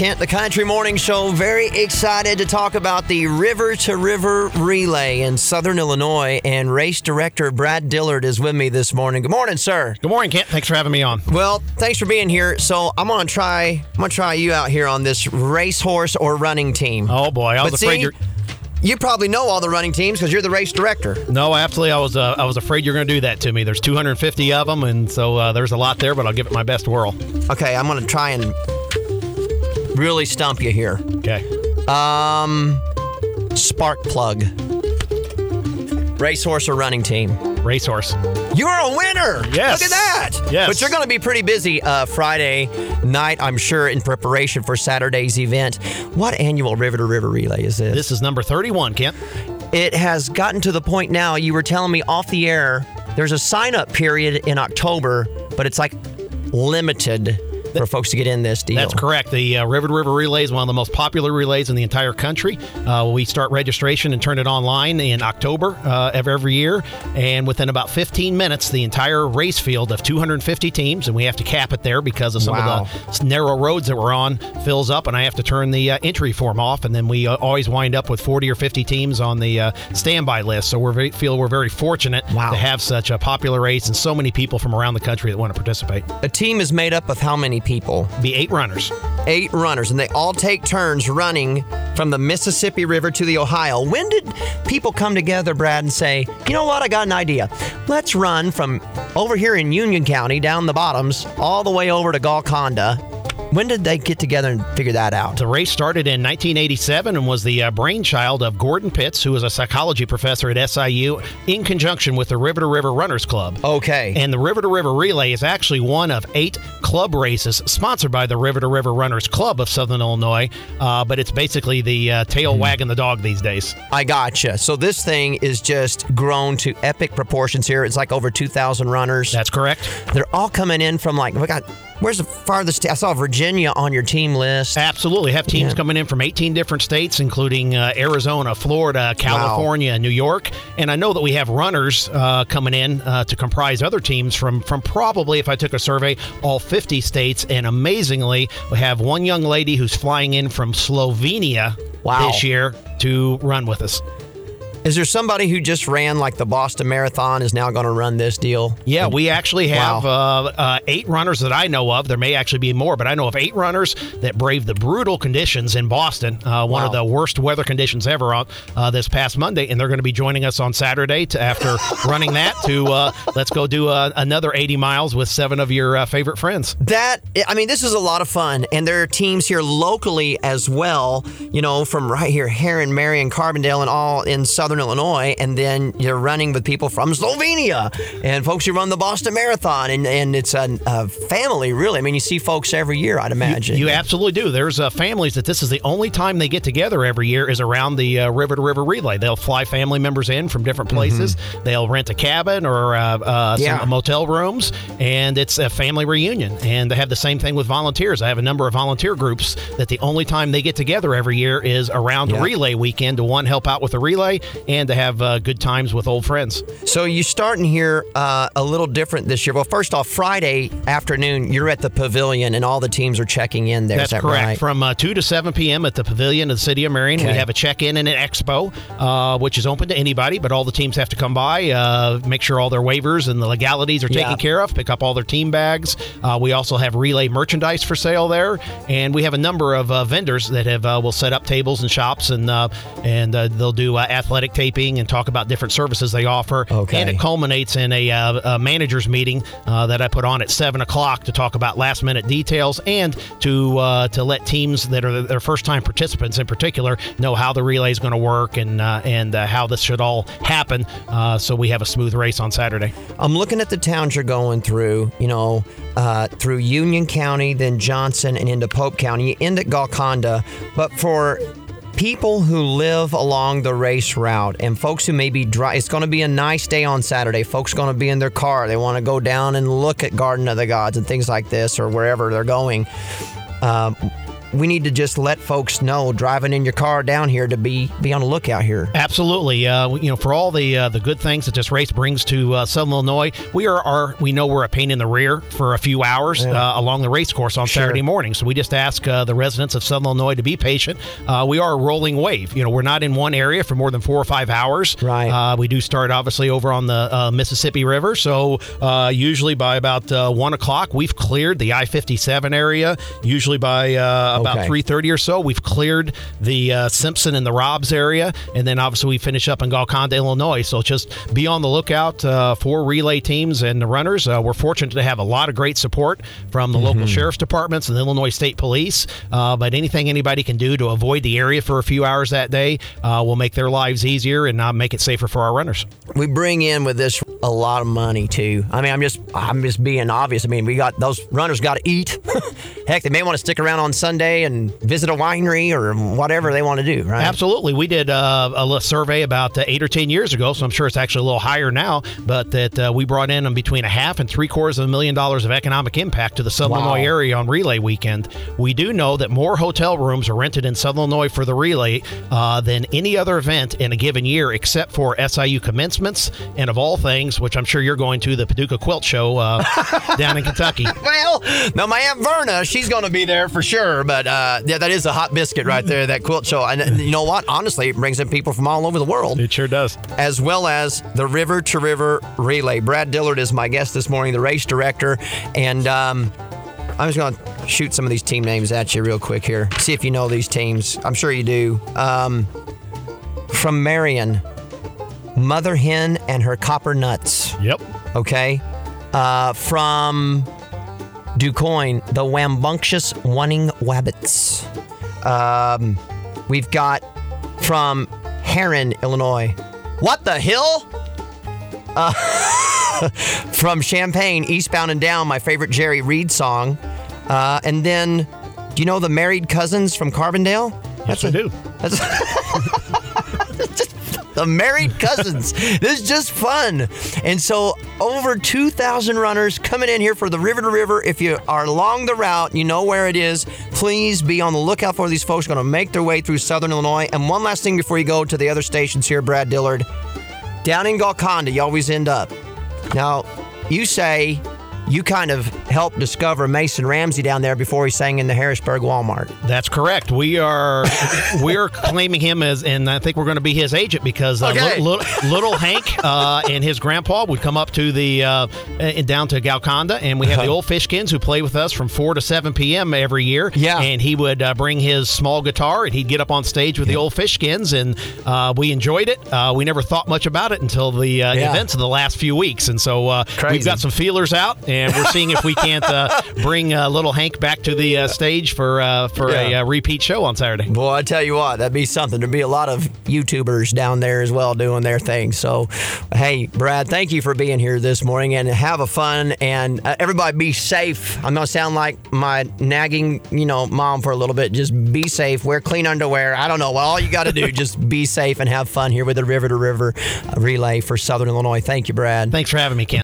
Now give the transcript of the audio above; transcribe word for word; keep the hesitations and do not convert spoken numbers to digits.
Kent, the Country Morning Show. Very excited to talk about the River to River Relay in Southern Illinois. And race director Brad Dillard is with me this morning. Good morning, sir. Good morning, Kent. Thanks for having me on. Well, thanks for being here. So I'm gonna try. I'm gonna try you out here on this racehorse or running team. Oh boy, I was but afraid see, you're. You probably know all the running teams because you're the race director. No, absolutely. I was. Uh, I was afraid you're going to do that to me. There's two hundred fifty of them, and so uh, there's a lot there. But I'll give it my best whirl. Okay, I'm gonna try and really stump you here. Okay. Um, spark plug. Racehorse or running team? Racehorse. You're a winner. Yes. Look at that. Yes. But you're going to be pretty busy uh, Friday night, I'm sure, in preparation for Saturday's event. What annual River to River Relay is this? This is number thirty-one, Kent. It has gotten to the point now, you were telling me off the air, there's a sign-up period in October, but it's like limited for folks to get in this deal. That's correct. The uh, River to River Relay is one of the most popular relays in the entire country. Uh, we start registration and turn it online in October uh, of every year. And within about fifteen minutes, the entire race field of two hundred fifty teams, and we have to cap it there because of some Wow. of the narrow roads that we're on, fills up, and I have to turn the uh, entry form off. And then we uh, always wind up with forty or fifty teams on the uh, standby list. So we feel we're very fortunate Wow. to have such a popular race and so many people from around the country that want to participate. A team is made up of how many people? Be eight runners. Eight runners, and they all take turns running from the Mississippi River to the Ohio. When did people come together, Brad, and say, you know what, I got an idea. Let's run from over here in Union County, down the bottoms, all the way over to Golconda. When did they get together and figure that out? The race started in nineteen eighty-seven and was the uh, brainchild of Gordon Pitts, who was a psychology professor at S I U, in conjunction with the River to River Runners Club. Okay. And the River to River Relay is actually one of eight club races sponsored by the River to River Runners Club of Southern Illinois, uh, but it's basically the uh, tail wagging the dog these days. I gotcha. So this thing is just grown to epic proportions here. It's like over two thousand runners. That's correct. They're all coming in from like, we got, where's the farthest? I saw Virginia on your team list. Absolutely. Have teams Yeah. coming in from eighteen different states, including uh, Arizona, Florida, California, wow. New York. And I know that we have runners uh, coming in uh, to comprise other teams from, from probably, if I took a survey, all fifty states. And amazingly, we have one young lady who's flying in from Slovenia Wow. this year to run with us. Is there somebody who just ran like the Boston Marathon is now going to run this deal? Yeah, we actually have Wow. uh, uh, eight runners that I know of. There may actually be more, but I know of eight runners that braved the brutal conditions in Boston, uh, one Wow. of the worst weather conditions ever on uh, this past Monday, and they're going to be joining us on Saturday to, after running that to uh, let's go do uh, another eighty miles with seven of your uh, favorite friends. That, I mean, this is a lot of fun, and there are teams here locally as well, you know, from right here, Heron, Marion, Carbondale, and all in Southern Illinois, and then you're running with people from Slovenia and folks who run the Boston Marathon, and, and it's a, a family, really. I mean, you see folks every year, I'd imagine. You, you absolutely do. There's uh, families that this is the only time they get together every year is around the uh, River to River Relay. They'll fly family members in from different places. Mm-hmm. They'll rent a cabin or uh, uh, yeah. some motel rooms, and it's a family reunion. And they have the same thing with volunteers. I have a number of volunteer groups that the only time they get together every year is around yeah. relay weekend to, one, help out with the relay and to have uh, good times with old friends. So you're starting here uh, a little different this year. Well, first off, Friday afternoon, you're at the Pavilion, and all the teams are checking in there. That's is that correct. Right? From uh, two to seven p.m. at the Pavilion of the City of Marion, Okay. we have a check-in and an expo, uh, which is open to anybody, but all the teams have to come by, uh, make sure all their waivers and the legalities are taken Yeah. care of, pick up all their team bags. Uh, we also have relay merchandise for sale there, and we have a number of uh, vendors that have uh, will set up tables and shops, and uh, and uh, they'll do uh, athletic taping and talk about different services they offer. Okay. And it culminates in a, uh, a manager's meeting uh, that I put on at seven o'clock to talk about last-minute details and to uh, to let teams that are their first-time participants in particular know how the relay is going to work and uh, and uh, how this should all happen, uh, so we have a smooth race on Saturday. I'm looking at the towns you're going through, you know, uh, through Union County, then Johnson, and into Pope County. You end at Golconda, but for people who live along the race route and folks who may be dry, it's going to be a nice day on Saturday. Folks are going to be in their car. They want to go down and look at Garden of the Gods and things like this, or wherever they're going. Um, we need to just let folks know driving in your car down here to be be on the lookout here. Absolutely. Uh, you know, for all the uh, the good things that this race brings to uh, Southern Illinois, we are, are we know we're a pain in the rear for a few hours Yeah. uh, along the race course on Sure. Saturday morning. So we just ask uh, the residents of Southern Illinois to be patient. Uh, we are a rolling wave. You know, we're not in one area for more than four or five hours. Right. Uh, we do start obviously over on the uh, Mississippi River. So uh, usually by about uh, one o'clock, we've cleared the I fifty-seven area. Usually by uh, about Okay. three thirty or so, we've cleared the uh, Simpson and the Robbs area, and then obviously we finish up in Golconda, Illinois. So just be on the lookout uh, for relay teams and the runners. Uh, we're fortunate to have a lot of great support from the Mm-hmm. local sheriff's departments and the Illinois State Police. Uh, but anything anybody can do to avoid the area for a few hours that day uh, will make their lives easier and uh, make it safer for our runners. We bring in with this a lot of money too. I mean, I'm just I'm just being obvious. I mean, we got those runners got to eat. Heck, they may want to stick around on Sunday and visit a winery or whatever they want to do, right? Absolutely. We did uh, a little survey about uh, eight or ten years ago, so I'm sure it's actually a little higher now, but that uh, we brought in um, between a half and three quarters of a million dollars of economic impact to the Southern Wow. Illinois area on Relay Weekend. We do know that more hotel rooms are rented in Southern Illinois for the Relay uh, than any other event in a given year except for S I U commencements and, of all things, which I'm sure you're going to, the Paducah Quilt Show uh, down in Kentucky. Well, now my Aunt Verna, she's going to be there for sure, but uh, yeah, that is a hot biscuit right there, that quilt show. And you know what? Honestly, it brings in people from all over the world, It sure does. as well as the River to River Relay. Brad Dillard is my guest this morning, the race director, and um, I'm just going to shoot some of these team names at you real quick here. See if you know these teams. I'm sure you do. Um, from Marion, Mother Hen and her Copper Nuts. Yep. Okay. Uh, from DuQuoin, the Wambunctious Wanning Wabbits. Um, we've got from Heron, Illinois. What the Hill? Uh, from Champaign, Eastbound and Down, my favorite Jerry Reed song. Uh, and then, do you know the Married Cousins from Carbondale? Yes, I do. That's the Married Cousins. This is just fun. And so over two thousand runners coming in here for the River to River. If you are along the route, you know where it is. Please be on the lookout for these folks going to make their way through Southern Illinois. And one last thing before you go to the other stations here, Brad Dillard. Down in Golconda, you always end up. Now, you say you kind of helped discover Mason Ramsey down there before he sang in the Harrisburg Walmart. That's correct. We are we are claiming him as, and I think we're going to be his agent because uh, Okay. little, little, little Hank uh, and his grandpa would come up to the uh, uh, down to Golconda, and we have the old Fishkins who play with us from four to seven p.m. every year. Yeah. And he would uh, bring his small guitar, and he'd get up on stage with the old Fishkins, and uh, we enjoyed it. Uh, we never thought much about it until the uh, Yeah. events of the last few weeks, and so uh, Crazy. we've got some feelers out, and we're seeing if we can't uh, bring uh, little Hank back to the uh, stage for uh, for a Yeah. uh, repeat show on Saturday. Boy, I tell you what, that'd be something. There'd be a lot of YouTubers down there as well doing their thing. So, hey, Brad, thank you for being here this morning, and have a fun, and uh, everybody be safe. I'm going to sound like my nagging, you know, mom for a little bit. Just be safe. Wear clean underwear. I don't know. Well, all you got to do, just be safe and have fun here with the River to River Relay for Southern Illinois. Thank you, Brad. Thanks for having me, Ken.